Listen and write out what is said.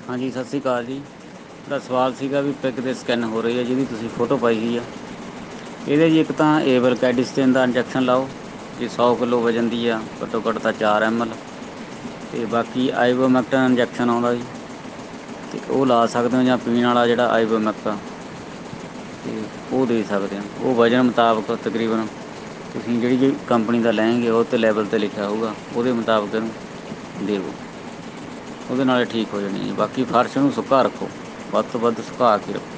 ਹਾਂਜੀ, ਸਤਿ ਸ਼੍ਰੀ ਅਕਾਲ ਜੀ। ਤੁਹਾਡਾ ਸਵਾਲ ਸੀਗਾ ਵੀ ਪਿੱਗ ਦੇ ਸਕੈਨ ਹੋ ਰਹੀ ਹੈ, ਜਿਹਦੀ ਤੁਸੀਂ ਫੋਟੋ ਪਾਈ ਹੋਈ ਆ। ਇਹਦੇ ਜੀ ਇੱਕ ਤਾਂ ਏਵਰ ਕੈਡਿਸਟਨ ਦਾ ਇੰਜੈਕਸ਼ਨ ਲਾਓ, ਜੇ 100 ਕਿਲੋ ਵਜਨ ਦੀ ਆ, ਘੱਟੋ ਘੱਟ ਤਾਂ 4 ml। ਅਤੇ ਬਾਕੀ ਆਈਵੋਮੈਕਟਨ ਇੰਜੈਕਸ਼ਨ ਆਉਂਦਾ ਜੀ, ਅਤੇ ਉਹ ਲਾ ਸਕਦੇ ਹੋ, ਜਾਂ ਪੀਣ ਵਾਲਾ ਜਿਹੜਾ ਆਈਵੋਮੈਕਟ ਆ, ਅਤੇ ਉਹ ਦੇ ਸਕਦੇ ਹੋ। ਉਹ ਵਜ਼ਨ ਮੁਤਾਬਕ ਤਕਰੀਬਨ ਤੁਸੀਂ ਜਿਹੜੀ ਕੰਪਨੀ ਦਾ ਲੈਂਗੇ, ਉਹ 'ਤੇ ਲੈਵਲ 'ਤੇ ਲਿਖਿਆ ਹੋਊਗਾ, ਉਹਦੇ ਮੁਤਾਬਕ ਇਹਨੂੰ ਦੇਵੋ। ਉਹਦੇ ਨਾਲ ਠੀਕ ਹੋ ਜਾਣੀ ਜੀ। ਬਾਕੀ ਫਰਸ਼ ਨੂੰ ਸੁੱਕਾ ਰੱਖੋ, ਵੱਧ ਤੋਂ ਵੱਧ ਸੁਕਾ ਕੇ ਰੱਖੋ।